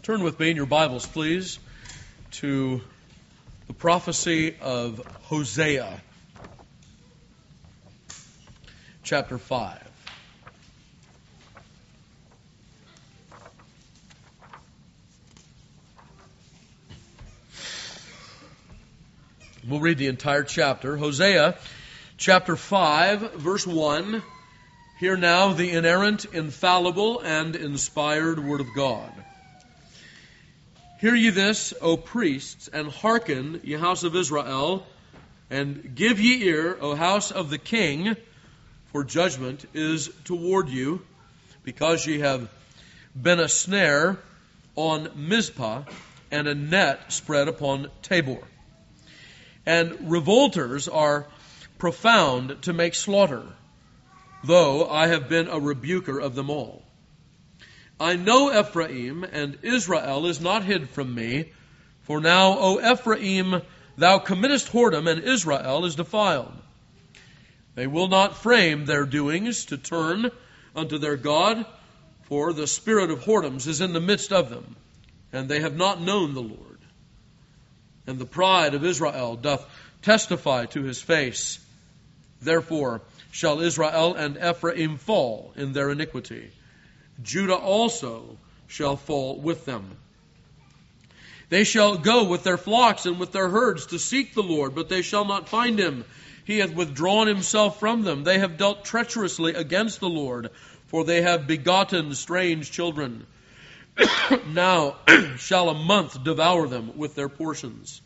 Turn with me in your Bibles, please, to the prophecy of Hosea, chapter 5. We'll read the entire chapter. Hosea, chapter 5, verse 1. Hear now the inerrant, infallible, and inspired word of God. Hear ye this, O priests, and hearken, ye house of Israel, and give ye ear, O house of the king, for judgment is toward you, because ye have been a snare on Mizpah, and a net spread upon Tabor. And revolters are profound to make slaughter, though I have been a rebuker of them all. I know Ephraim, and Israel is not hid from me. For now, O Ephraim, thou committest whoredom, and Israel is defiled. They will not frame their doings to turn unto their God, for the spirit of whoredoms is in the midst of them, and they have not known the Lord. And the pride of Israel doth testify to his face. Therefore shall Israel and Ephraim fall in their iniquity. Judah also shall fall with them. They shall go with their flocks and with their herds to seek the Lord, but they shall not find him. He hath withdrawn himself from them. They have dealt treacherously against the Lord, for they have begotten strange children. Now shall a month devour them with their portions.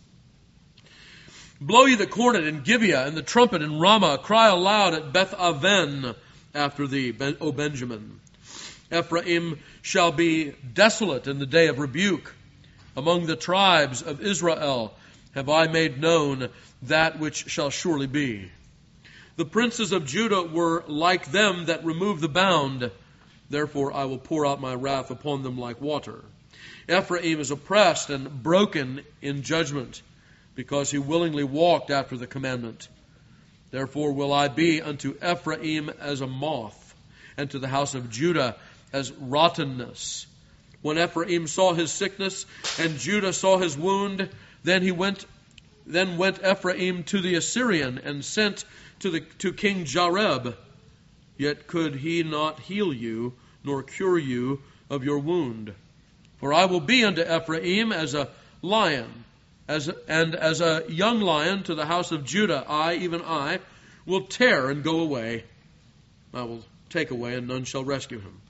Blow ye the cornet in Gibeah, and the trumpet in Ramah. Cry aloud at Beth Aven after thee, O Benjamin. Ephraim shall be desolate in the day of rebuke. Among the tribes of Israel have I made known that which shall surely be. The princes of Judah were like them that remove the bound. Therefore I will pour out my wrath upon them like water. Ephraim is oppressed and broken in judgment, because he willingly walked after the commandment. Therefore will I be unto Ephraim as a moth, and to the house of Judah as rottenness. When Ephraim saw his sickness, and Judah saw his wound, then went Ephraim to the Assyrian, and sent to King Jareb. Yet could he not heal you, nor cure you of your wound. For I will be unto Ephraim as a lion, as a young lion to the house of Judah. I, even I, will tear and go away. I will take away, and none shall rescue him.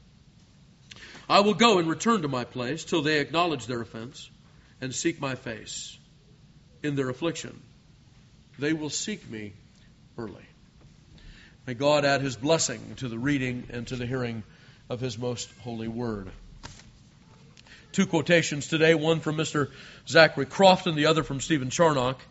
I will go and return to my place till they acknowledge their offense and seek my face. In their affliction, they will seek me early. May God add his blessing to the reading and to the hearing of his most holy word. Two quotations today, one from Mr. Zachary Crofton, the other from Stephen Charnock.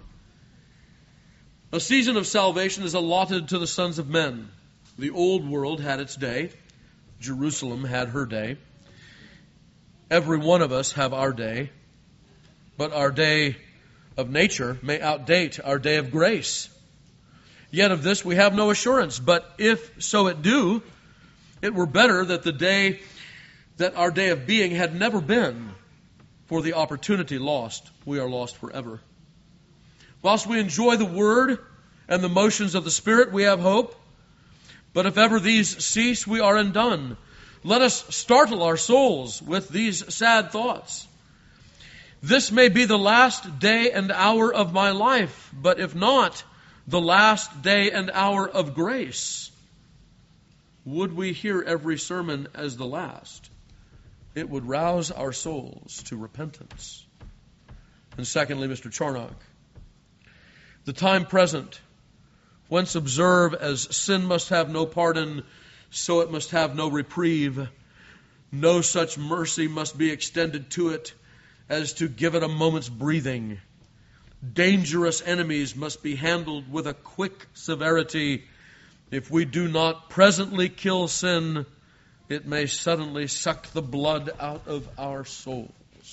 A season of salvation is allotted to the sons of men. The old world had its day. Jerusalem had her day. Every one of us have our day. But our day of nature may outdate our day of grace. Yet of this we have no assurance. But if so it do, it were better that our day of being had never been. For the opportunity lost, we are lost forever. Whilst we enjoy the word and the motions of the Spirit, we have hope. But if ever these cease, we are undone. Let us startle our souls with these sad thoughts. This may be the last day and hour of my life, but if not, the last day and hour of grace. Would we hear every sermon as the last? It would rouse our souls to repentance. And secondly, Mr. Charnock, the time present, whence observe as sin must have no pardon, so it must have no reprieve. No such mercy must be extended to it as to give it a moment's breathing. Dangerous enemies must be handled with a quick severity. If we do not presently kill sin, it may suddenly suck the blood out of our souls.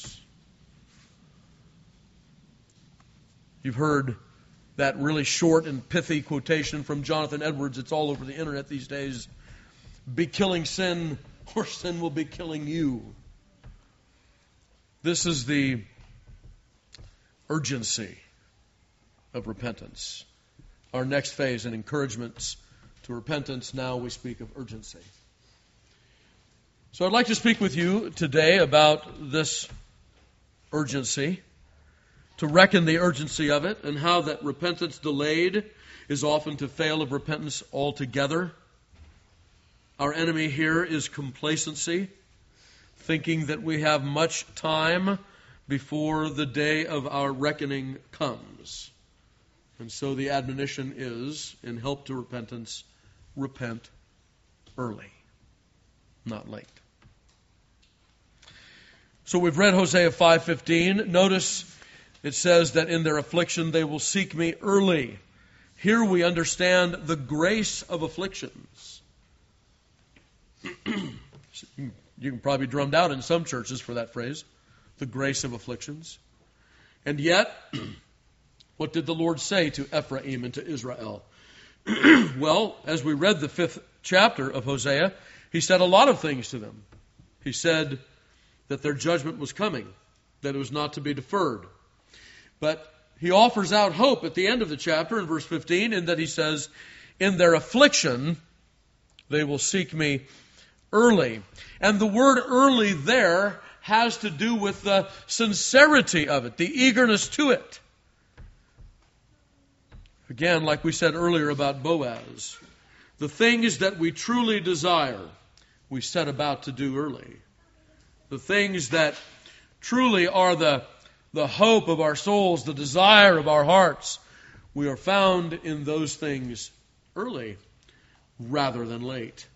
You've heard that really short and pithy quotation from Jonathan Edwards. It's all over the internet these days. Be killing sin, or sin will be killing you. This is the urgency of repentance. Our next phase in encouragements to repentance, now we speak of urgency. So I'd like to speak with you today about this urgency, to reckon the urgency of it, and how that repentance delayed is often to fail of repentance altogether. Our enemy here is complacency, thinking that we have much time before the day of our reckoning comes. And so the admonition is, in help to repentance, repent early, not late. So we've read Hosea 5:15. Notice it says that in their affliction they will seek me early. Here we understand the grace of afflictions. You can probably drummed out in some churches for that phrase, the grace of afflictions. And yet, what did the Lord say to Ephraim and to Israel? Well, as we read the 5th chapter of Hosea, he said a lot of things to them. He said that their judgment was coming, that it was not to be deferred. But he offers out hope at the end of the chapter in verse 15, in that he says, in their affliction they will seek me early. And the word early there has to do with the sincerity of it, the eagerness to it. Again, like we said earlier about Boaz, the things that we truly desire, we set about to do early. The things that truly are the hope of our souls, the desire of our hearts, we are found in those things early rather than late.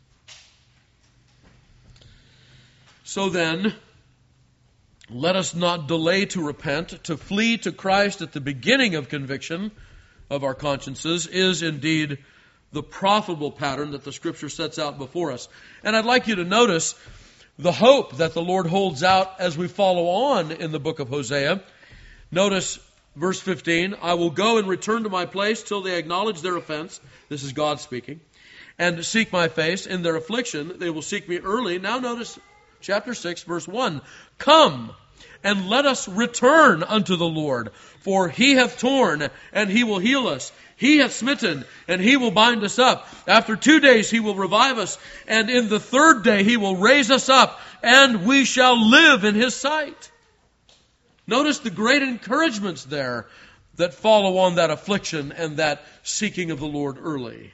So then, let us not delay to repent. To flee to Christ at the beginning of conviction of our consciences is indeed the profitable pattern that the Scripture sets out before us. And I'd like you to notice the hope that the Lord holds out as we follow on in the book of Hosea. Notice verse 15, I will go and return to my place till they acknowledge their offense. This is God speaking. And seek my face. In their affliction, they will seek me early. Now notice chapter 6, verse 1. Come, and let us return unto the Lord. For he hath torn, and he will heal us. He hath smitten, and he will bind us up. After 2 days he will revive us, and in the 3rd day he will raise us up, and we shall live in his sight. Notice the great encouragements there that follow on that affliction and that seeking of the Lord early.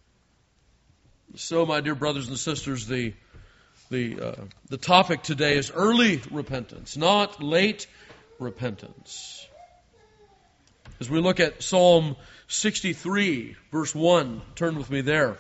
So, my dear brothers and sisters, the topic today is early repentance, not late repentance. As we look at Psalm 63, verse 1, turn with me there.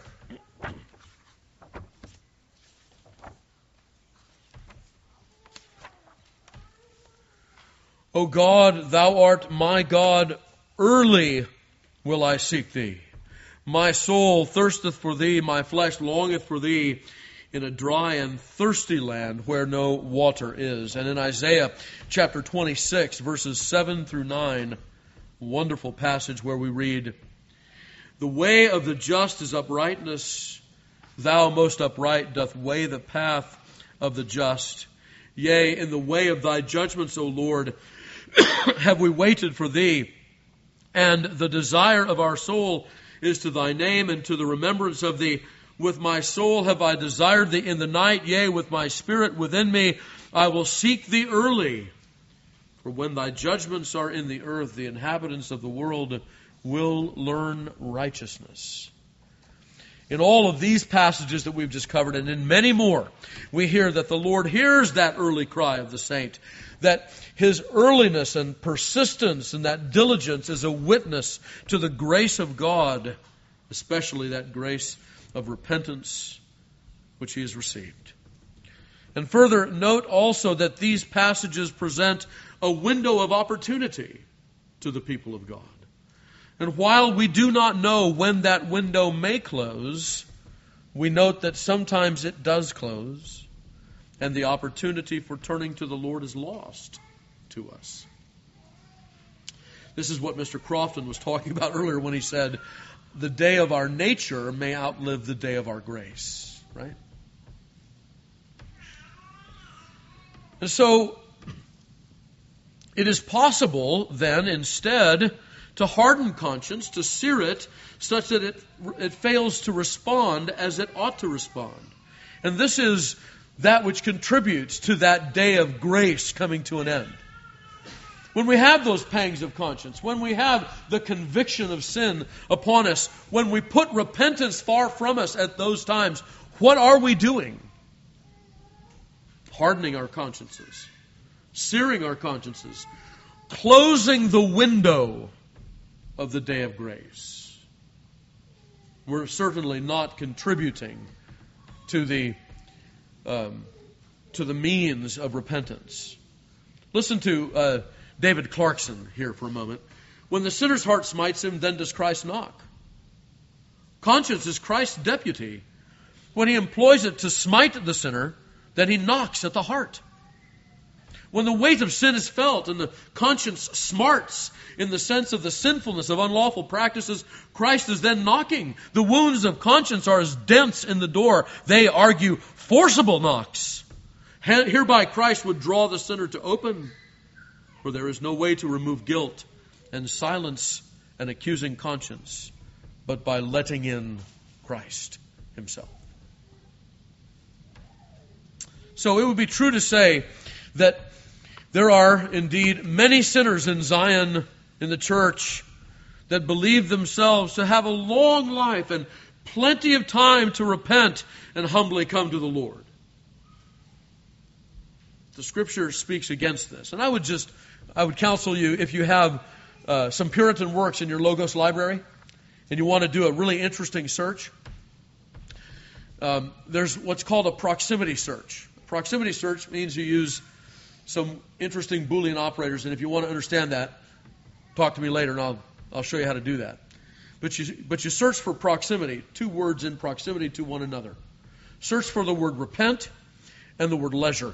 O God, thou art my God, early will I seek thee. My soul thirsteth for thee, my flesh longeth for thee, in a dry and thirsty land where no water is. And in Isaiah chapter 26, verses 7 through 9, wonderful passage where we read, the way of the just is uprightness. Thou, most upright, doth weigh the path of the just. Yea, in the way of thy judgments, O Lord, have we waited for thee. And the desire of our soul is to thy name and to the remembrance of thee. With my soul have I desired thee in the night, yea, with my spirit within me, I will seek thee early. For when thy judgments are in the earth, the inhabitants of the world will learn righteousness. In all of these passages that we've just covered, and in many more, we hear that the Lord hears that early cry of the saint, that his earliness and persistence and that diligence is a witness to the grace of God, especially that grace of repentance which he has received. And further, note also that these passages present a window of opportunity to the people of God. And while we do not know when that window may close, we note that sometimes it does close, and the opportunity for turning to the Lord is lost to us. This is what Mr. Crofton was talking about earlier when he said, the day of our nature may outlive the day of our grace, right? And so, It is possible then instead to harden conscience, to sear it such that it fails to respond as it ought to respond. And this is that which contributes to that day of grace coming to an end. When we have those pangs of conscience, when we have the conviction of sin upon us, when we put repentance far from us at those times, what are we doing? Hardening our consciences, searing our consciences, closing the window of the day of grace. We're certainly not contributing to the means of repentance. Listen to David Clarkson here for a moment. When the sinner's heart smites him, then does Christ knock. Conscience is Christ's deputy. When he employs it to smite the sinner, then he knocks at the heart. When the weight of sin is felt and the conscience smarts in the sense of the sinfulness of unlawful practices, Christ is then knocking. The wounds of conscience are as dents in the door. They argue forcible knocks. Hereby Christ would draw the sinner to open, for there is no way to remove guilt and silence an accusing conscience but by letting in Christ himself. So it would be true to say that there are indeed many sinners in Zion, in the church, that believe themselves to have a long life and plenty of time to repent and humbly come to the Lord. The Scripture speaks against this. And I would counsel you, if you have some Puritan works in your Logos library and you want to do a really interesting search, there's what's called a proximity search. Proximity search means you use some interesting Boolean operators, and if you want to understand that, talk to me later and I'll show you how to do that. But you search for proximity, two words in proximity to one another. Search for the word repent and the word leisure,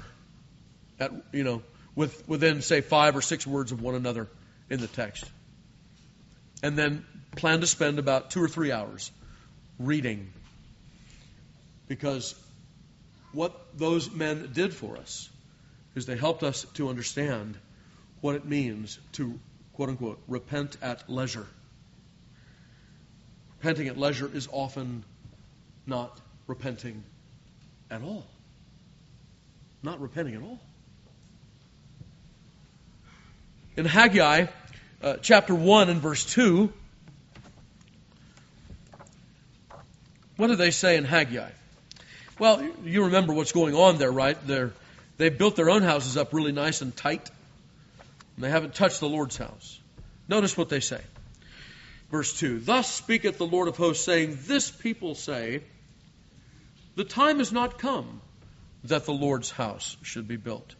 within say 5 or 6 words of one another in the text. And then plan to spend about 2 or 3 hours reading, because what those men did for us is they helped us to understand what it means to, quote unquote, repent at leisure. Repenting at leisure is often not repenting at all. Not repenting at all. In Haggai, chapter 1 and verse 2, what do they say in Haggai? Well, you remember what's going on there, right? They've built their own houses up really nice and tight, and they haven't touched the Lord's house. Notice what they say. Verse 2, Thus speaketh the Lord of hosts, saying, This people say, The time is not come that the Lord's house should be built.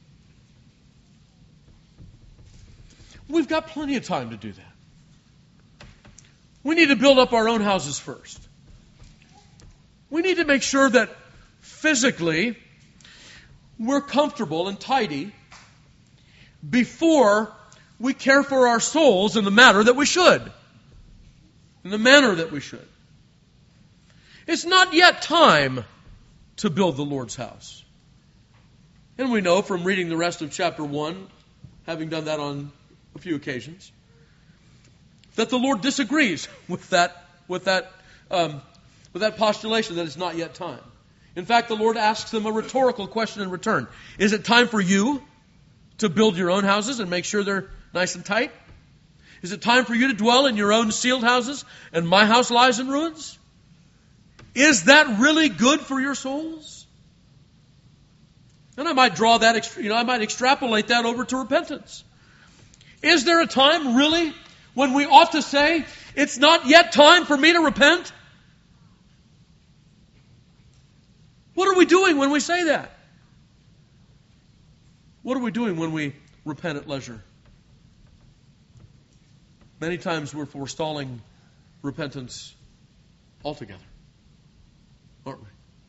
We've got plenty of time to do that. We need to build up our own houses first. We need to make sure that physically we're comfortable and tidy before we care for our souls in the manner that we should. In the manner that we should. It's not yet time to build the Lord's house. And we know from reading the rest of chapter 1, having done that on a few occasions, that the Lord disagrees with that postulation that it's not yet time. In fact, the Lord asks them a rhetorical question in return. Is it time for you to build your own houses and make sure they're nice and tight? Is it time for you to dwell in your own sealed houses and my house lies in ruins? Is that really good for your souls? And I might draw that, I might extrapolate that over to repentance. Is there a time really when we ought to say, it's not yet time for me to repent? What are we doing when we say that? What are we doing when we repent at leisure? Many times we're forestalling repentance altogether, aren't we?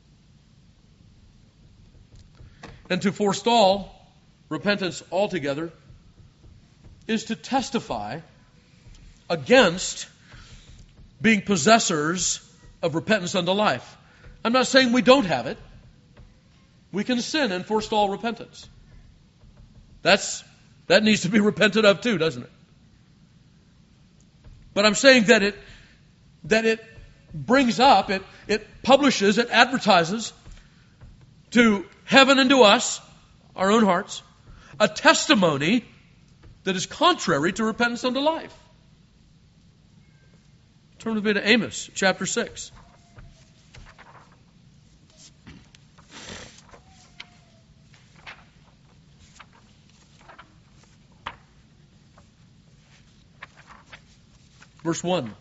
And to forestall repentance altogether is to testify against being possessors of repentance unto life. I'm not saying we don't have it. We can sin and forestall repentance. That's That needs to be repented of too, doesn't it? But I'm saying that it brings up, it publishes, it advertises to heaven and to us, our own hearts, a testimony that is contrary to repentance unto life. Turn with me to Amos chapter 6. Verse 1.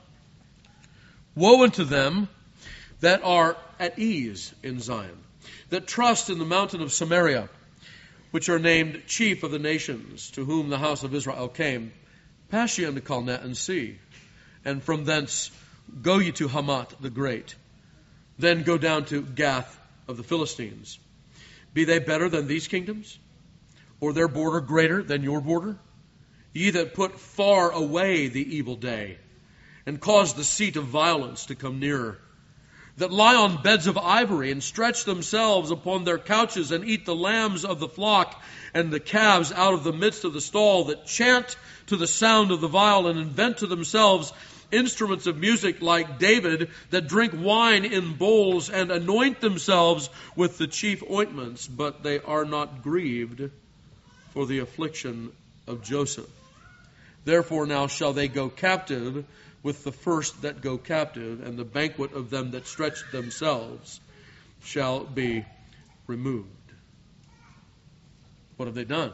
Woe unto them that are at ease in Zion, that trust in the mountain of Samaria, which are named chief of the nations, to whom the house of Israel came. Pass ye unto Calneh and see, and from thence go ye to Hamath the great. Then go down to Gath of the Philistines. Be they better than these kingdoms? Or their border greater than your border? Ye that put far away the evil day, and cause the seat of violence to come nearer, that lie on beds of ivory, and stretch themselves upon their couches, and eat the lambs of the flock, and the calves out of the midst of the stall, that chant to the sound of the viol, and invent to themselves instruments of music like David, that drink wine in bowls, and anoint themselves with the chief ointments, but they are not grieved for the affliction of Joseph. Therefore now shall they go captive with the first that go captive, and the banquet of them that stretch themselves shall be removed. What have they done?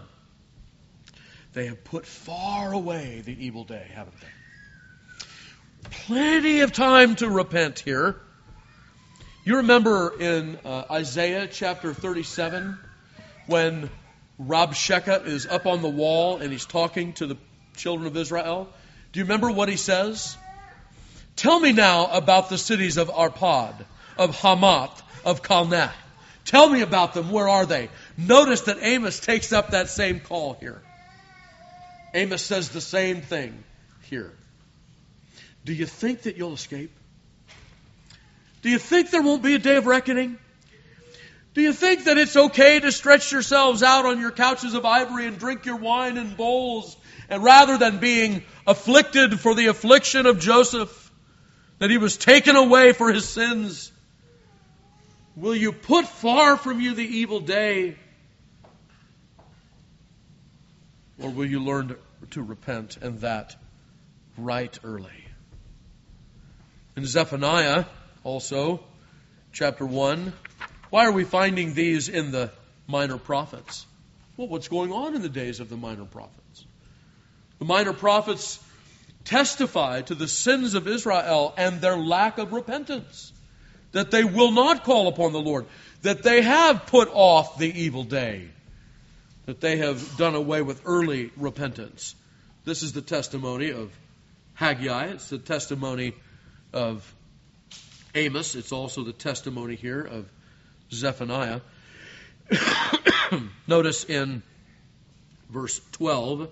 They have put far away the evil day, haven't they? Plenty of time to repent here. You remember in Isaiah chapter 37 when Rabshakeh is up on the wall and he's talking to the children of Israel? Do you remember what he says? Tell me now about the cities of Arpad, of Hamath, of Calneh. Tell me about them. Where are they? Notice that Amos takes up that same call here. Amos says the same thing here. Do you think that you'll escape? Do you think there won't be a day of reckoning? Do you think that it's okay to stretch yourselves out on your couches of ivory and drink your wine in bowls, and rather than being afflicted for the affliction of Joseph, that he was taken away for his sins, will you put far from you the evil day? Or will you learn to repent, and that right early? In Zephaniah, also, chapter 1, why are we finding these in the minor prophets? Well, what's going on in the days of the minor prophets? The minor prophets testify to the sins of Israel and their lack of repentance, that they will not call upon the Lord, that they have put off the evil day, that they have done away with early repentance. This is the testimony of Haggai. It's the testimony of Amos. It's also the testimony here of Zephaniah. Notice in verse 12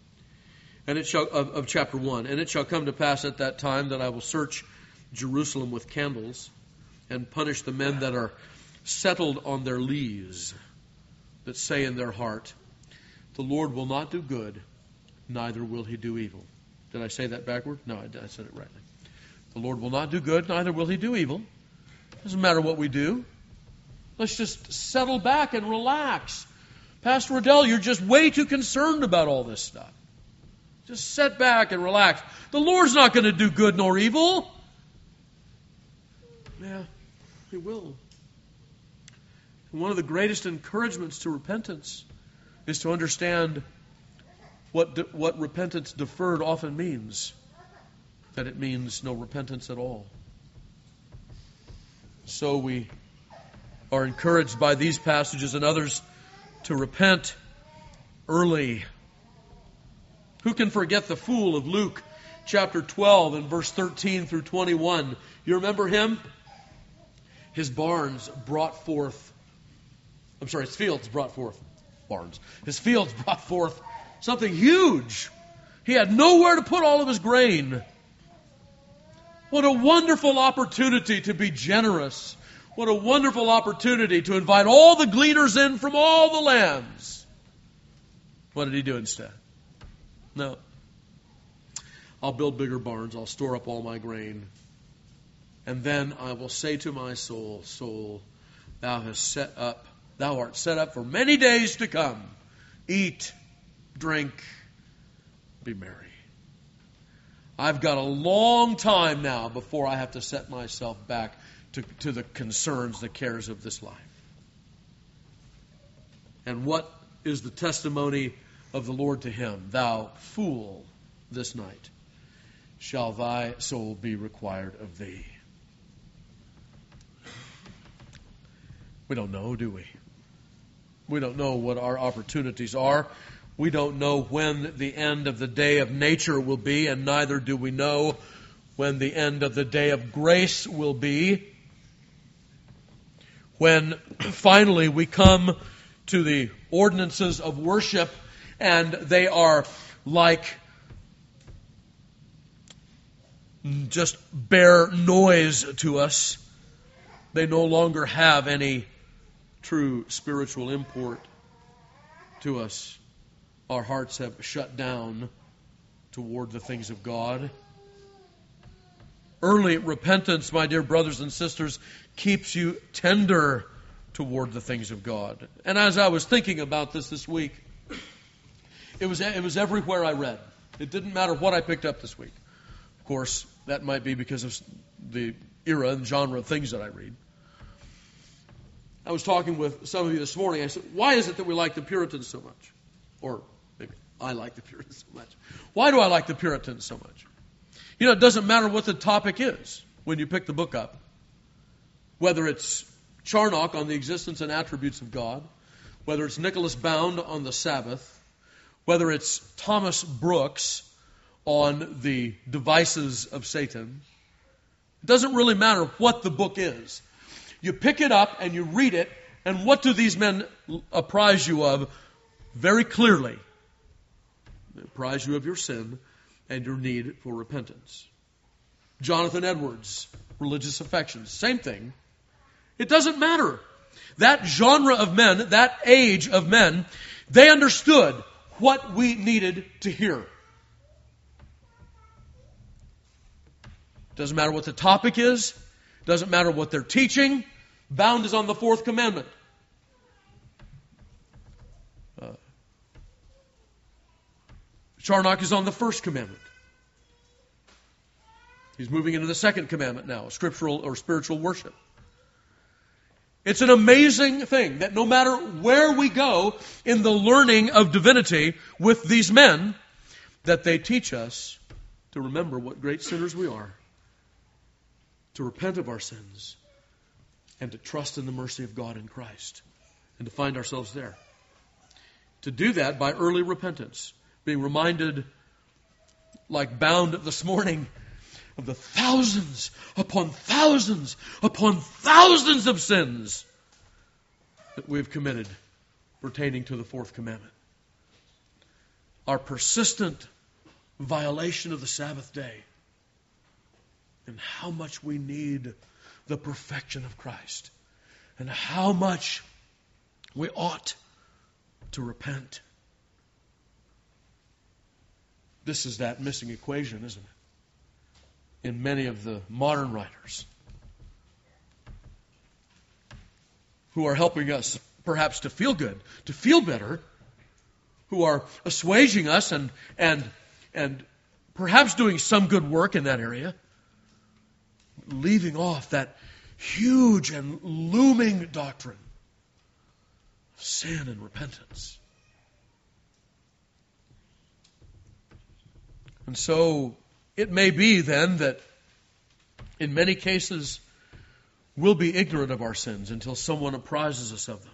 of chapter 1, and it shall come to pass at that time that I will search Jerusalem with candles, and punish the men that are settled on their lees, that say in their heart, the Lord will not do good, neither will he do evil. Did I say that backward? No, I said it rightly. The Lord will not do good, neither will he do evil. Doesn't matter what we do. Let's just settle back and relax. Pastor Riddell, you're just way too concerned about all this stuff. Just sit back and relax. The Lord's not going to do good nor evil. Yeah, he will. And one of the greatest encouragements to repentance is to understand what repentance deferred often means. That it means no repentance at all. So we are encouraged by these passages and others to repent early. Who can forget the fool of Luke chapter 12 and verse 13 through 21? You remember him? His fields brought forth barns. His fields brought forth something huge. He had nowhere to put all of his grain. What a wonderful opportunity to be generous. What a wonderful opportunity to invite all the gleaners in from all the lands. What did he do instead? No. I'll build bigger barns. I'll store up all my grain. And then I will say to my soul, soul, thou art set up for many days to come. Eat, drink, be merry. I've got a long time now before I have to set myself back to the concerns, the cares of this life. And what is the testimony of the Lord to him? Thou fool, this night shall thy soul be required of thee. We don't know, do we? We don't know what our opportunities are. We don't know when the end of the day of nature will be, and neither do we know when the end of the day of grace will be. When finally we come to the ordinances of worship, and they are like just bare noise to us. They no longer have any true spiritual import to us. Our hearts have shut down toward the things of God. Early repentance, my dear brothers and sisters, keeps you tender toward the things of God. And as I was thinking about this week, it was everywhere I read. It didn't matter what I picked up this week. Of course, that might be because of the era and genre of things that I read. I was talking with some of you this morning. I said, why is it that we like the Puritans so much? Or maybe I like the Puritans so much. Why do I like the Puritans so much? You know, it doesn't matter what the topic is when you pick the book up. Whether it's Charnock on the existence and attributes of God, whether it's Nicholas Bound on the Sabbath, whether it's Thomas Brooks on the devices of Satan. It doesn't really matter what the book is. You pick it up and you read it, and what do these men apprise you of? Very clearly. They apprise you of your sin and your need for repentance. Jonathan Edwards, religious affections, same thing. It doesn't matter. That genre of men, that age of men, they understood what we needed to hear. Doesn't matter what the topic is. Doesn't matter what they're teaching. Bound is on the fourth commandment. Charnock is on the first commandment. He's moving into the second commandment now, scriptural or spiritual worship. It's an amazing thing that no matter where we go in the learning of divinity with these men, that they teach us to remember what great sinners we are, to repent of our sins, and to trust in the mercy of God in Christ, and to find ourselves there. To do that by early repentance, being reminded, like Bound this morning, of the thousands upon thousands upon thousands of sins that we've committed pertaining to the fourth commandment. Our persistent violation of the Sabbath day, and how much we need the perfection of Christ, and how much we ought to repent. This is that missing equation, isn't it? In many of the modern writers who are helping us perhaps to feel good, to feel better, who are assuaging us and perhaps doing some good work in that area, leaving off that huge and looming doctrine of sin and repentance. And so it may be then that in many cases we'll be ignorant of our sins until someone apprises us of them.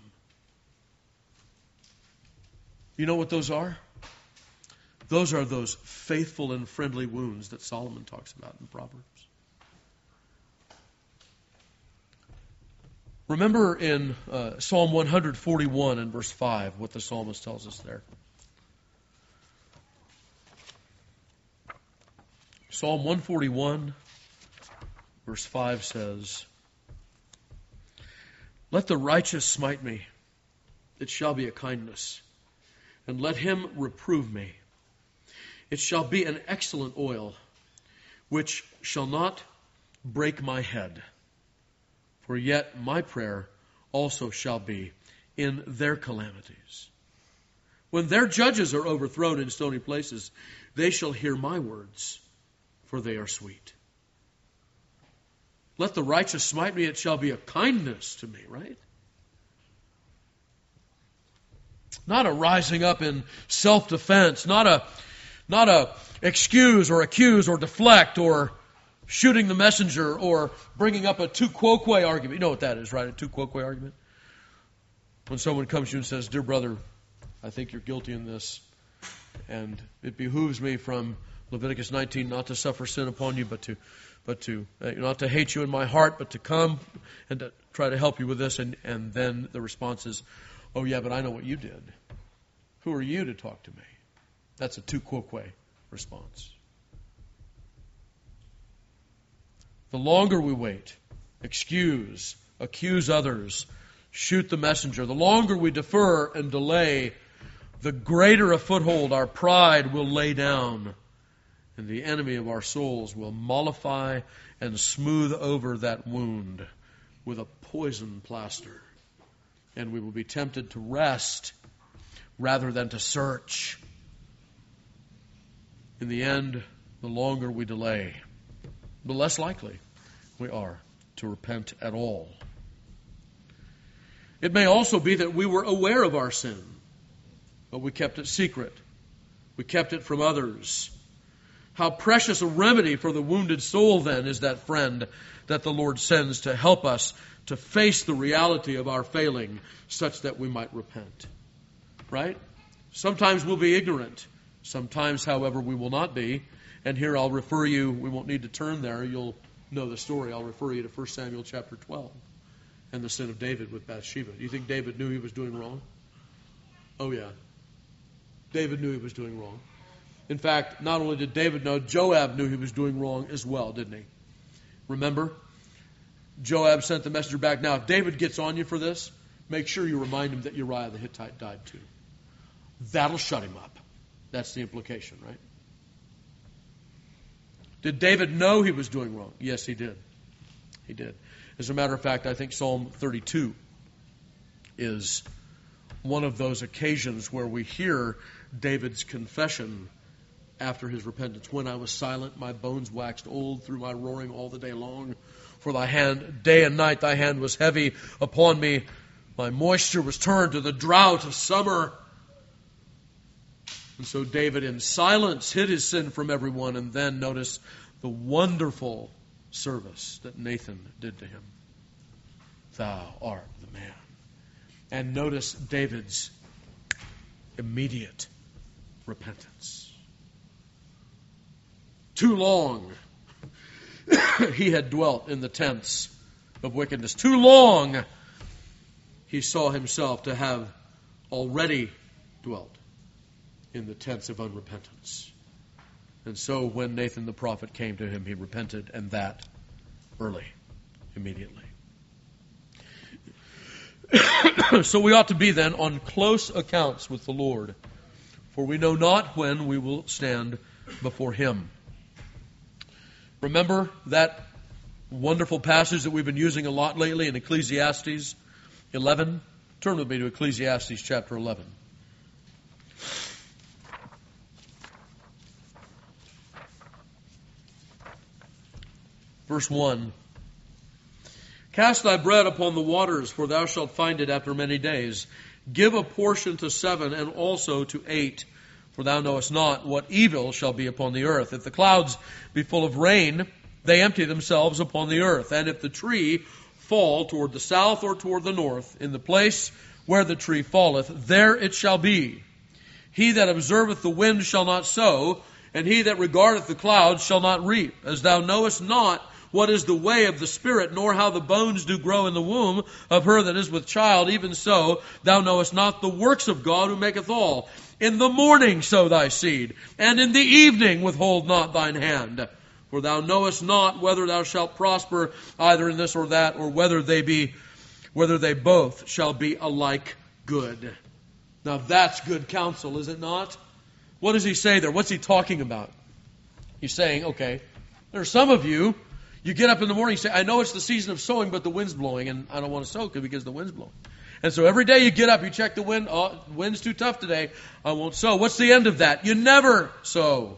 You know what those are? Those are those faithful and friendly wounds that Solomon talks about in Proverbs. Remember in Psalm 141 and verse 5 what the psalmist tells us there. Psalm 141 verse 5 says, "Let the righteous smite me, it shall be a kindness. and let him reprove me. It shall be an excellent oil, which shall not break my head. For yet my prayer also shall be in their calamities. When their judges are overthrown in stony places, they shall hear my words, for they are sweet. Let the righteous smite me, it shall be a kindness to me, right? Not a rising up in self-defense, not a excuse or accuse or deflect or shooting the messenger or bringing up a tu quoque argument. You know what that is, right? A tu quoque argument? When someone comes to you and says, "Dear brother, I think you're guilty in this, and it behooves me from Leviticus 19 not to suffer sin upon you, but to not to hate you in my heart, but to come and to try to help you with this." And then the response is, "Oh yeah, but I know what you did. Who are you to talk to me?" That's a tu quoque response. The longer we wait, accuse others, shoot the messenger, the longer we defer and delay, the greater a foothold our pride will lay down, and the enemy of our souls will mollify and smooth over that wound with a poison plaster. And we will be tempted to rest rather than to search. In the end, the longer we delay, the less likely we are to repent at all. It may also be that we were aware of our sin, but we kept it secret. We kept it from others. How precious a remedy for the wounded soul, then, is that friend that the Lord sends to help us to face the reality of our failing such that we might repent. Right? Sometimes we'll be ignorant. Sometimes, however, we will not be. And here I'll refer you, we won't need to turn there, you'll know the story. I'll refer you to 1 Samuel chapter 12 and the sin of David with Bathsheba. Do you think David knew he was doing wrong? Oh yeah. David knew he was doing wrong. In fact, not only did David know, Joab knew he was doing wrong as well, didn't he? Remember? Joab sent the messenger back. Now, if David gets on you for this, make sure you remind him that Uriah the Hittite died too. That'll shut him up. That's the implication, right? Did David know he was doing wrong? Yes, he did. He did. As a matter of fact, I think Psalm 32 is one of those occasions where we hear David's confession after his repentance. When I was silent, my bones waxed old through my roaring all the day long. For thy hand, day and night, thy hand was heavy upon me. My moisture was turned to the drought of summer. And so David in silence hid his sin from everyone, and then notice the wonderful service that Nathan did to him. Thou art the man. And notice David's immediate repentance. Too long he had dwelt in the tents of wickedness. Too long he saw himself to have already dwelt in the tents of unrepentance. And so when Nathan the prophet came to him, he repented, and that early, immediately. So we ought to be then on close accounts with the Lord, for we know not when we will stand before him. Remember that wonderful passage that we've been using a lot lately in Ecclesiastes 11? Turn with me to Ecclesiastes chapter 11. Verse 1. Cast thy bread upon the waters, for thou shalt find it after many days. Give a portion to 7 and also to 8, for thou knowest not what evil shall be upon the earth. If the clouds be full of rain, they empty themselves upon the earth. And if the tree fall toward the south or toward the north, in the place where the tree falleth, there it shall be. He that observeth the wind shall not sow, and he that regardeth the clouds shall not reap. As thou knowest not what is the way of the Spirit, nor how the bones do grow in the womb of her that is with child, even so thou knowest not the works of God who maketh all. In the morning sow thy seed, and in the evening withhold not thine hand. For thou knowest not whether thou shalt prosper either in this or that, or whether they both shall be alike good. Now that's good counsel, is it not? What does he say there? What's he talking about? He's saying, okay, there are some of you, you get up in the morning, you say, I know it's the season of sowing, but the wind's blowing, and I don't want to sow because the wind's blowing. And so every day you get up, you check the wind. Oh, wind's too tough today. I won't sow. What's the end of that? You never sow.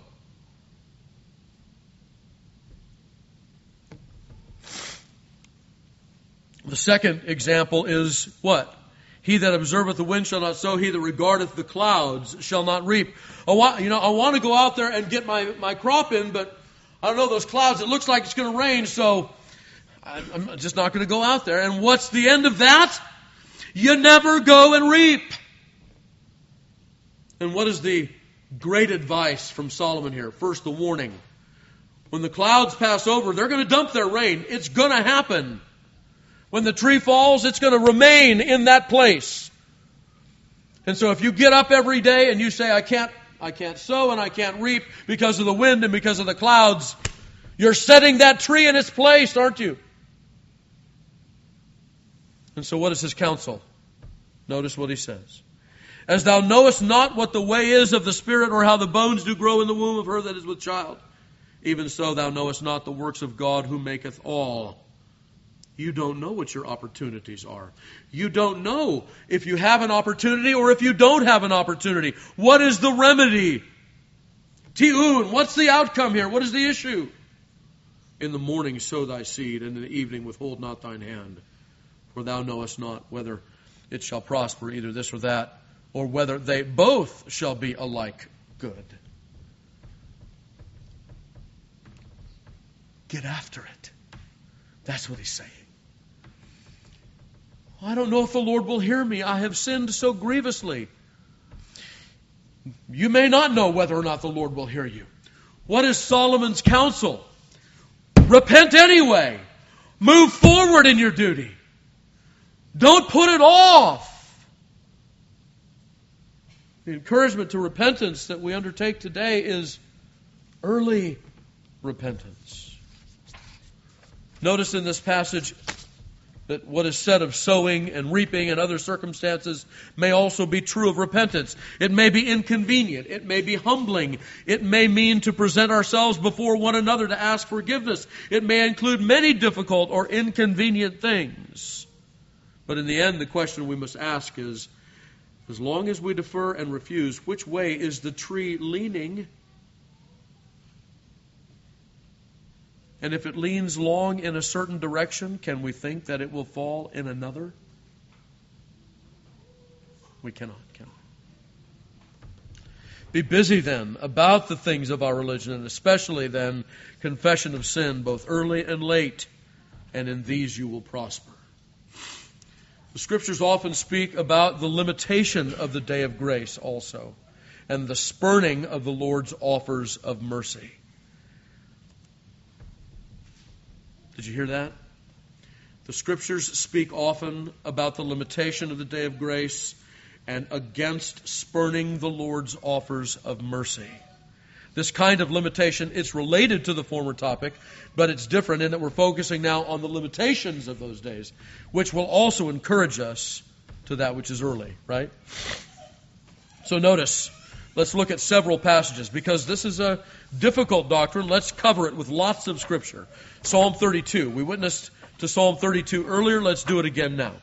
The second example is what? He that observeth the wind shall not sow. He that regardeth the clouds shall not reap. I want to go out there and get my crop in, but I don't know, those clouds, it looks like it's going to rain, so I'm just not going to go out there. And what's the end of that? You never go and reap. And what is the great advice from Solomon here? First, the warning. When the clouds pass over, they're going to dump their rain. It's going to happen. When the tree falls, it's going to remain in that place. And so if you get up every day and you say, I can't sow and I can't reap because of the wind and because of the clouds, you're setting that tree in its place, aren't you? And so what is his counsel? Notice what he says. As thou knowest not what the way is of the Spirit, or how the bones do grow in the womb of her that is with child, even so thou knowest not the works of God who maketh all. You don't know what your opportunities are. You don't know if you have an opportunity or if you don't have an opportunity. What is the remedy? Ti'un, what's the outcome here? What is the issue? In the morning sow thy seed, and in the evening withhold not thine hand. For thou knowest not whether it shall prosper, either this or that, or whether they both shall be alike good. Get after it. That's what he's saying. I don't know if the Lord will hear me. I have sinned so grievously. You may not know whether or not the Lord will hear you. What is Solomon's counsel? Repent anyway. Move forward in your duty. Don't put it off. The encouragement to repentance that we undertake today is early repentance. Notice in this passage that what is said of sowing and reaping and other circumstances may also be true of repentance. It may be inconvenient. It may be humbling. It may mean to present ourselves before one another to ask forgiveness. It may include many difficult or inconvenient things. But in the end, the question we must ask is, as long as we defer and refuse, which way is the tree leaning? And if it leans long in a certain direction, can we think that it will fall in another? We cannot, can we? Be busy then about the things of our religion, and especially then confession of sin, both early and late, and in these you will prosper. The Scriptures often speak about the limitation of the day of grace also, and the spurning of the Lord's offers of mercy. Did you hear that? The Scriptures speak often about the limitation of the day of grace and against spurning the Lord's offers of mercy. This kind of limitation, it's related to the former topic, but it's different in that we're focusing now on the limitations of those days, which will also encourage us to that which is early, right? So notice, let's look at several passages. Because this is a difficult doctrine, let's cover it with lots of Scripture. Psalm 32. We witnessed to Psalm 32 earlier. Let's do it again now.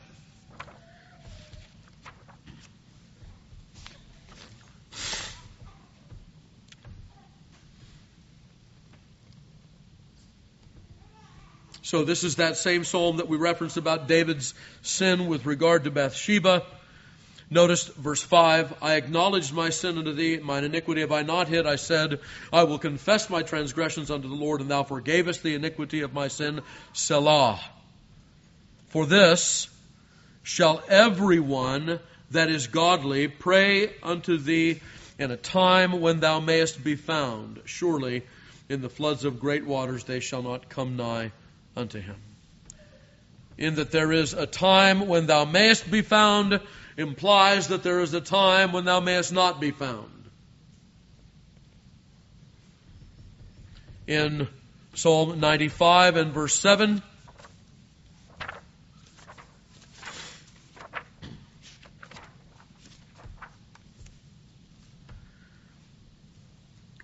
So this is that same psalm that we referenced about David's sin with regard to Bathsheba. Notice verse 5, I acknowledged my sin unto thee, mine iniquity have I not hid. I said, I will confess my transgressions unto the Lord, and thou forgavest the iniquity of my sin. Selah. For this shall everyone that is godly pray unto thee in a time when thou mayest be found. Surely in the floods of great waters they shall not come nigh unto him. In that there is a time when thou mayest be found implies that there is a time when thou mayest not be found. In Psalm 95 and verse 7,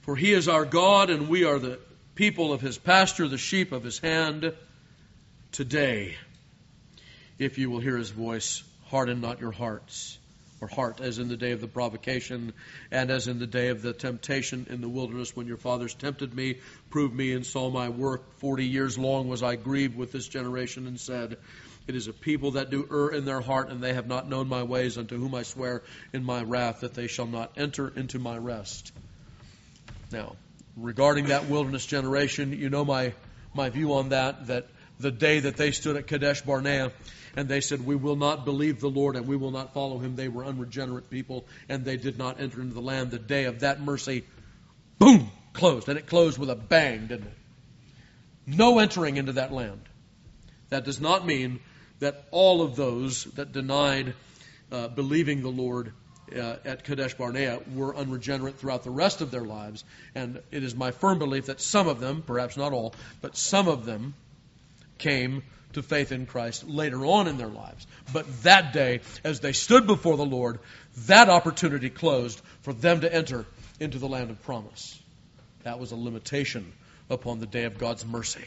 For he is our God, and we are the people of his pasture, the sheep of his hand. Today, if you will hear his voice, harden not your hearts, or heart, as in the day of the provocation, and as in the day of the temptation in the wilderness, when your fathers tempted me, proved me, and saw my work. 40 years long was I grieved with this generation, and said, it is a people that do err in their heart, and they have not known my ways, unto whom I swear in my wrath that they shall not enter into my rest. Now, regarding that wilderness generation, you know my view on that the day that they stood at Kadesh Barnea and they said, we will not believe the Lord and we will not follow him, they were unregenerate people and they did not enter into the land. The day of that mercy, boom, closed. And it closed with a bang, didn't it? No entering into that land. That does not mean that all of those that denied believing the Lord at Kadesh Barnea were unregenerate throughout the rest of their lives. And it is my firm belief that some of them, perhaps not all, but some of them came to faith in Christ later on in their lives. But that day, as they stood before the Lord, that opportunity closed for them to enter into the land of promise. That was a limitation upon the day of God's mercy.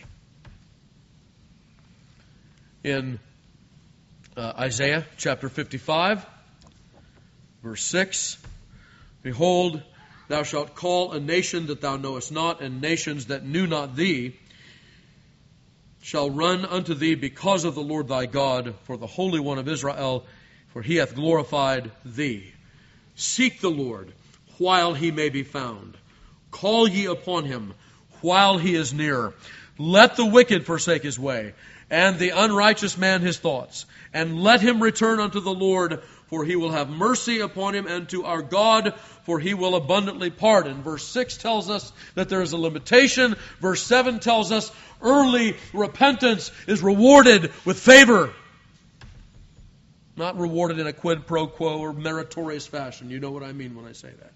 In Isaiah chapter 55, verse 6, behold, thou shalt call a nation that thou knowest not, and nations that knew not thee shall run unto thee because of the Lord thy God, for the Holy One of Israel, for he hath glorified thee. Seek the Lord while he may be found. Call ye upon him while he is near. Let the wicked forsake his way, and the unrighteous man his thoughts, and let him return unto the Lord, for he will have mercy upon him, and to our God, for he will abundantly pardon. Verse 6 tells us that there is a limitation. Verse 7 tells us early repentance is rewarded with favor. Not rewarded in a quid pro quo or meritorious fashion. You know what I mean when I say that.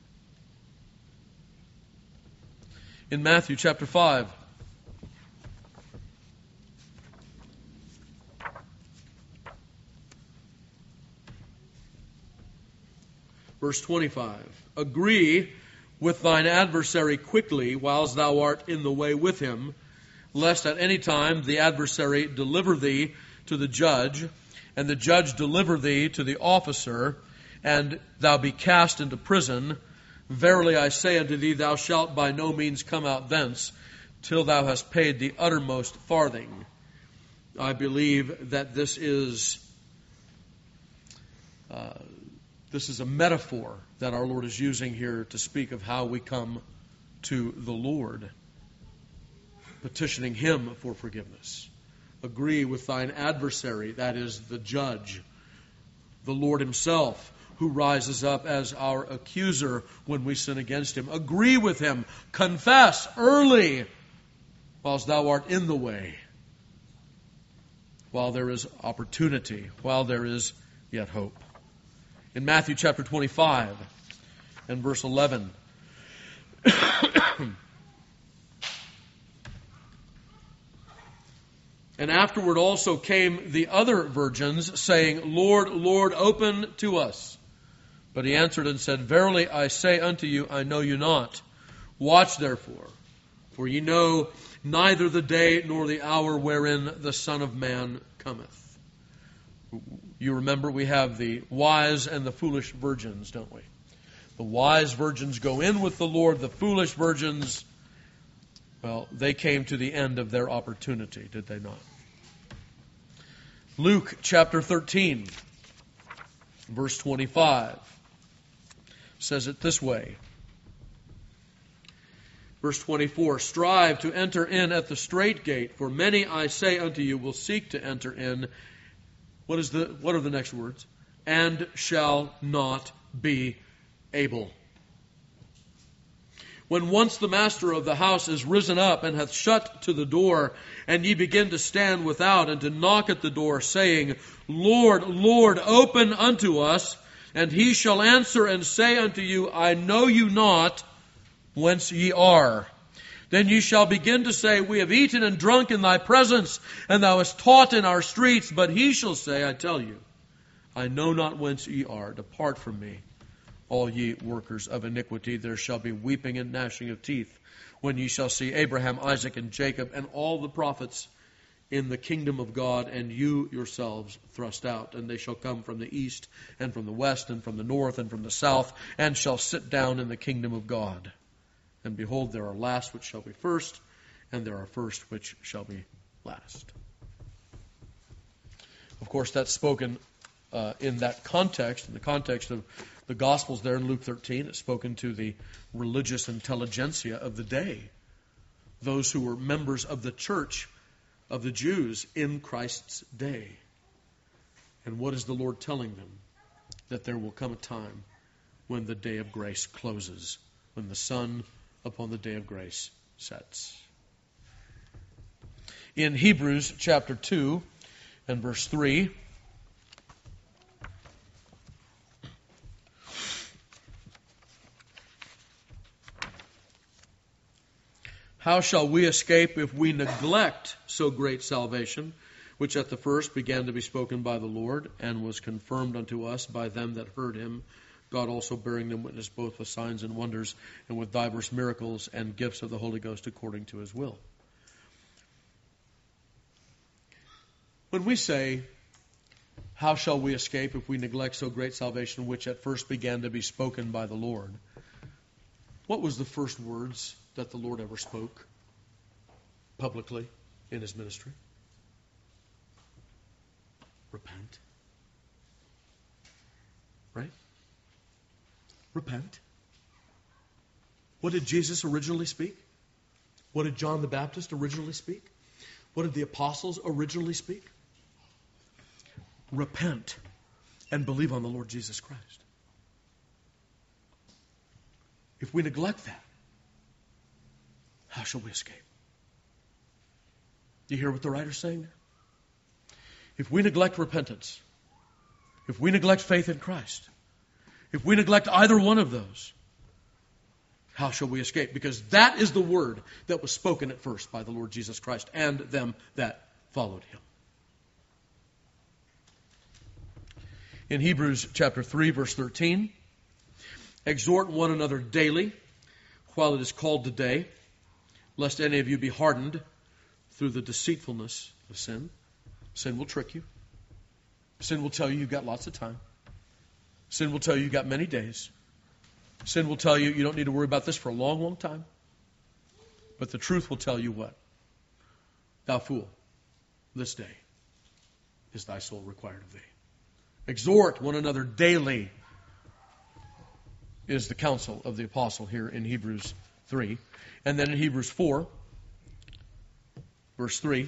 In Matthew chapter 5, verse 25, agree with thine adversary quickly whilst thou art in the way with him, lest at any time the adversary deliver thee to the judge, and the judge deliver thee to the officer, and thou be cast into prison. Verily I say unto thee, thou shalt by no means come out thence, till thou hast paid the uttermost farthing. I believe that this is a metaphor that our Lord is using here to speak of how we come to the Lord, petitioning him for forgiveness. Agree with thine adversary, that is the judge, the Lord himself, who rises up as our accuser when we sin against him. Agree with him, confess early whilst thou art in the way, while there is opportunity, while there is yet hope. In Matthew chapter 25 and verse 11, and afterward also came the other virgins, saying, Lord, Lord, open to us. But he answered and said, Verily I say unto you, I know you not. Watch therefore, for ye know neither the day nor the hour wherein the Son of Man cometh. You remember we have the wise and the foolish virgins, don't we? The wise virgins go in with the Lord. The foolish virgins, well, they came to the end of their opportunity, did they not? Luke chapter 13, verse 25, says it this way. Verse 24, strive to enter in at the strait gate, for many, I say unto you, will seek to enter in. What are the next words? And shall not be able. When once the master of the house is risen up and hath shut to the door, and ye begin to stand without and to knock at the door, saying, Lord, Lord, open unto us, and he shall answer and say unto you, I know you not whence ye are. Then ye shall begin to say, We have eaten and drunk in thy presence, and thou hast taught in our streets. But he shall say, I tell you, I know not whence ye are. Depart from me, all ye workers of iniquity. There shall be weeping and gnashing of teeth when ye shall see Abraham, Isaac, and Jacob, and all the prophets in the kingdom of God, and you yourselves thrust out. And they shall come from the east, and from the west, and from the north, and from the south, and shall sit down in the kingdom of God. And behold, there are last which shall be first, and there are first which shall be last. Of course, that's spoken in that context, in the context of the Gospels there in Luke 13. It's spoken to the religious intelligentsia of the day, those who were members of the church of the Jews in Christ's day. And what is the Lord telling them? That there will come a time when the day of grace closes, when the sun upon the day of grace sets. In Hebrews chapter 2 and verse 3, how shall we escape if we neglect so great salvation, which at the first began to be spoken by the Lord, and was confirmed unto us by them that heard him, God also bearing them witness both with signs and wonders, and with divers miracles and gifts of the Holy Ghost according to his will. When we say, how shall we escape if we neglect so great salvation, which at first began to be spoken by the Lord? What was the first words that the Lord ever spoke publicly in his ministry? Repent. Right? Repent. What did Jesus originally speak? What did John the Baptist originally speak? What did the apostles originally speak? Repent and believe on the Lord Jesus Christ. If we neglect that, how shall we escape? Do you hear what the writer's saying there? If we neglect repentance, if we neglect faith in Christ, if we neglect either one of those, how shall we escape? Because that is the word that was spoken at first by the Lord Jesus Christ and them that followed him. In Hebrews chapter 3, verse 13, exhort one another daily while it is called today, lest any of you be hardened through the deceitfulness of sin. Sin will trick you. Sin will tell you you've got lots of time. Sin will tell you you've got many days. Sin will tell you you don't need to worry about this for a long, long time. But the truth will tell you what? Thou fool, this day is thy soul required of thee. Exhort one another daily is the counsel of the apostle here in Hebrews 3. And then in Hebrews 4, verse 3,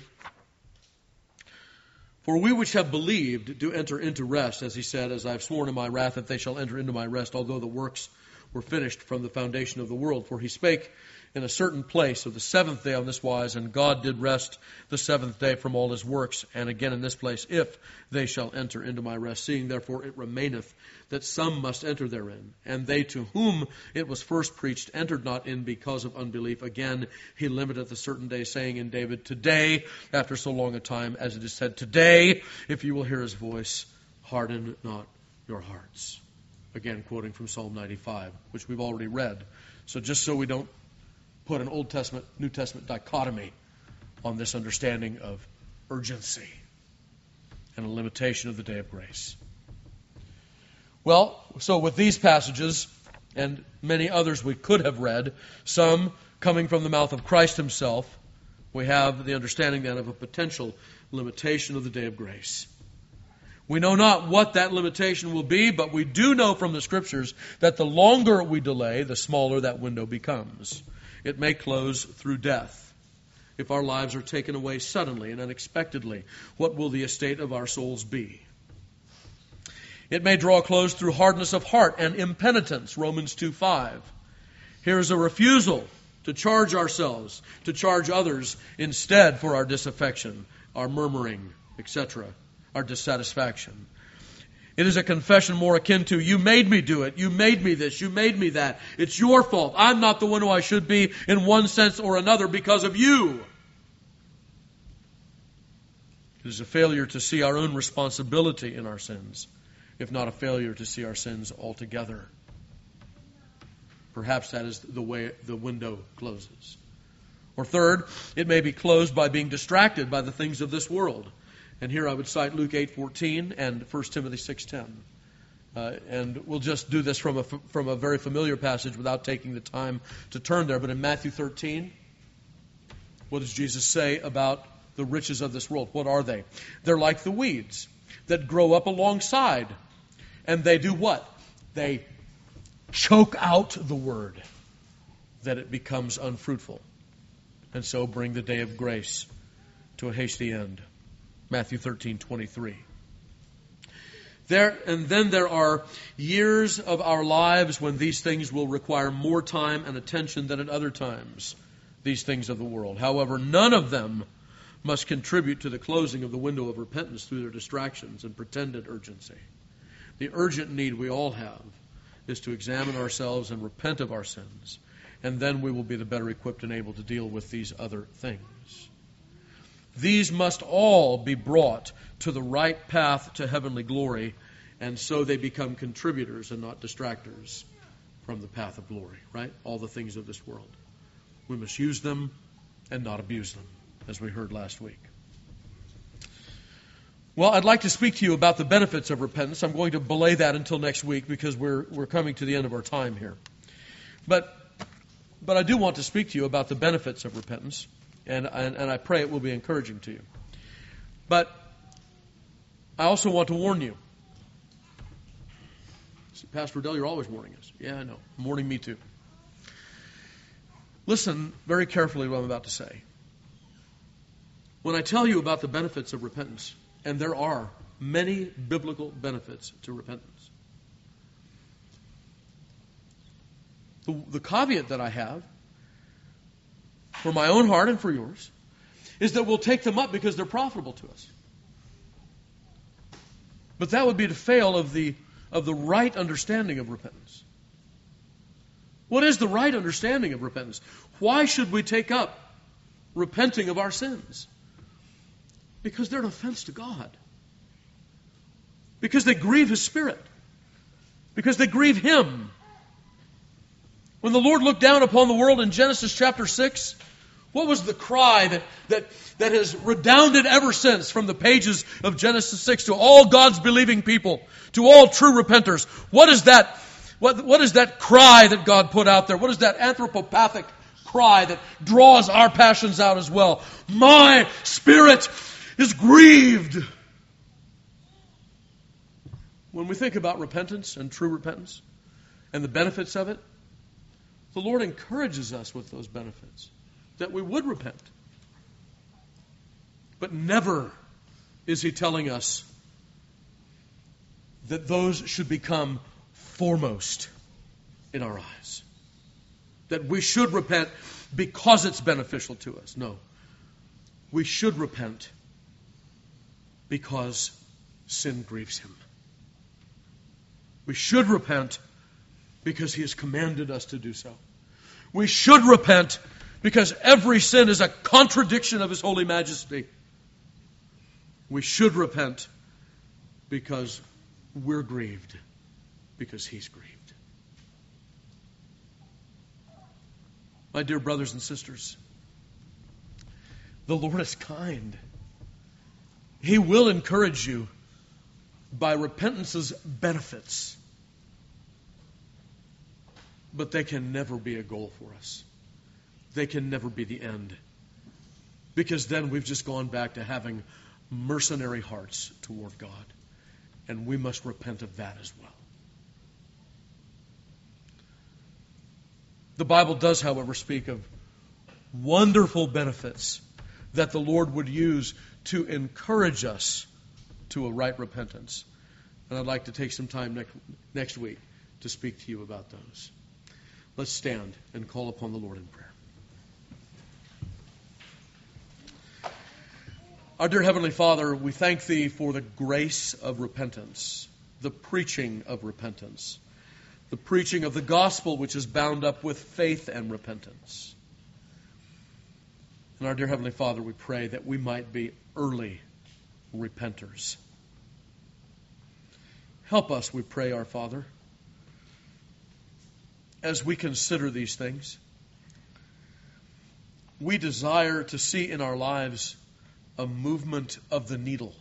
for we which have believed do enter into rest, as he said, as I have sworn in my wrath that they shall enter into my rest, although the works were finished from the foundation of the world. For he spake in a certain place of the seventh day on this wise, and God did rest the seventh day from all his works. And again in this place, if they shall enter into my rest, seeing therefore it remaineth that some must enter therein. And they to whom it was first preached entered not in because of unbelief. Again, he limiteth a certain day, saying in David, today, after so long a time, as it is said, today, if you will hear his voice, harden not your hearts. Again, quoting from Psalm 95, which we've already read. So just so we don't put an Old Testament, New Testament dichotomy on this understanding of urgency and a limitation of the day of grace. Well, so with these passages and many others we could have read, some coming from the mouth of Christ himself, we have the understanding then of a potential limitation of the day of grace. We know not what that limitation will be, but we do know from the Scriptures that the longer we delay, the smaller that window becomes. It may close through death. If our lives are taken away suddenly and unexpectedly, what will the estate of our souls be? It may draw a close through hardness of heart and impenitence, Romans 2:5. Here is a refusal to charge ourselves, to charge others instead for our disaffection, our murmuring, etc., our dissatisfaction. It is a confession more akin to, you made me do it, you made me this, you made me that. It's your fault. I'm not the one who I should be in one sense or another because of you. It is a failure to see our own responsibility in our sins, if not a failure to see our sins altogether. Perhaps that is the way the window closes. Or third, it may be closed by being distracted by the things of this world. And here I would cite Luke 8:14 and 1 Timothy 6:10. And we'll just do this from a very familiar passage without taking the time to turn there. But in Matthew 13, what does Jesus say about the riches of this world? What are they? They're like the weeds that grow up alongside. And they do what? They choke out the word, that it becomes unfruitful, and so bring the day of grace to a hasty end. Matthew 13:23. And then there are years of our lives when these things will require more time and attention than at other times, these things of the world. However, none of them must contribute to the closing of the window of repentance through their distractions and pretended urgency. The urgent need we all have is to examine ourselves and repent of our sins, and then we will be the better equipped and able to deal with these other things. These must all be brought to the right path to heavenly glory, and so they become contributors and not distractors from the path of glory, right? All the things of this world. We must use them and not abuse them, as we heard last week. Well, I'd like to speak to you about the benefits of repentance. I'm going to belay that until next week because we're coming to the end of our time here. But I do want to speak to you about the benefits of repentance, and I pray it will be encouraging to you. But I also want to warn you. Pastor Riddell, you're always warning us. Yeah, I know. Warning me too. Listen very carefully to what I'm about to say. When I tell you about the benefits of repentance, and there are many biblical benefits to repentance, the caveat that I have for my own heart and for yours is that we'll take them up because they're profitable to us. But that would be to fail of the right understanding of repentance. What is the right understanding of repentance? Why should we take up repenting of our sins? Because they're an offense to God. Because they grieve His Spirit. Because they grieve Him. When the Lord looked down upon the world in Genesis chapter 6, what was the cry that has redounded ever since from the pages of Genesis 6 to all God's believing people, to all true repenters? What is that? What is that cry that God put out there? What is that anthropopathic cry that draws our passions out as well? My spirit is grieved. When we think about repentance and true repentance and the benefits of it, the Lord encourages us with those benefits, that we would repent. But never is He telling us that those should become foremost in our eyes. That we should repent because it's beneficial to us. No. We should repent because sin grieves Him. We should repent because He has commanded us to do so. We should repent because every sin is a contradiction of His holy majesty. We should repent because we're grieved, because He's grieved. My dear brothers and sisters, the Lord is kind. He will encourage you by repentance's benefits. But they can never be a goal for us. They can never be the end. Because then we've just gone back to having mercenary hearts toward God. And we must repent of that as well. The Bible does, however, speak of wonderful benefits that the Lord would use to encourage us to a right repentance. And I'd like to take some time next week to speak to you about those. Let's stand and call upon the Lord in prayer. Our dear Heavenly Father, we thank Thee for the grace of repentance, the preaching of repentance, the preaching of the gospel which is bound up with faith and repentance. And our dear Heavenly Father, we pray that we might be early repenters. Help us, we pray, our Father, as we consider these things, we desire to see in our lives a movement of the needle,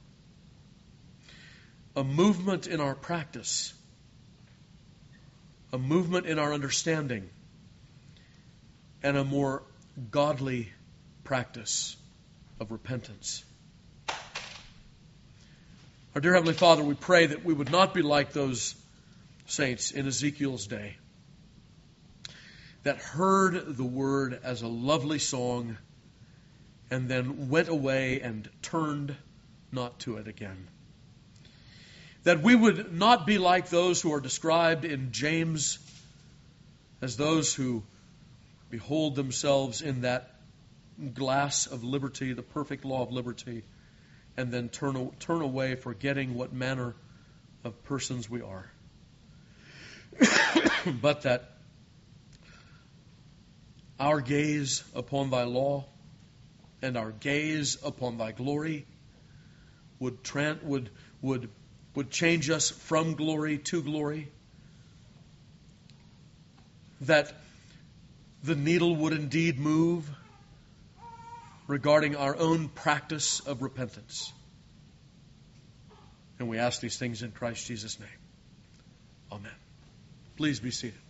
a movement in our practice, a movement in our understanding, and a more godly practice of repentance. Our dear Heavenly Father, we pray that we would not be like those saints in Ezekiel's day that heard the word as a lovely song and then went away and turned not to it again. That we would not be like those who are described in James as those who behold themselves in that glass of liberty, the perfect law of liberty, and then turn away, forgetting what manner of persons we are. But that our gaze upon thy law and our gaze upon thy glory would change us from glory to glory. That the needle would indeed move regarding our own practice of repentance. And we ask these things in Christ Jesus' name. Amen. Please be seated.